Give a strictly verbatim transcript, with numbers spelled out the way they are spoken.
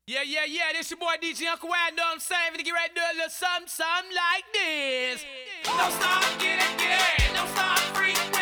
Yeah, yeah, yeah, this your boy D J Uncle Wad, know what I'm saying? Finna get ready to do a little something, something like this. Don't stop, get it, get it, don't stop, freak.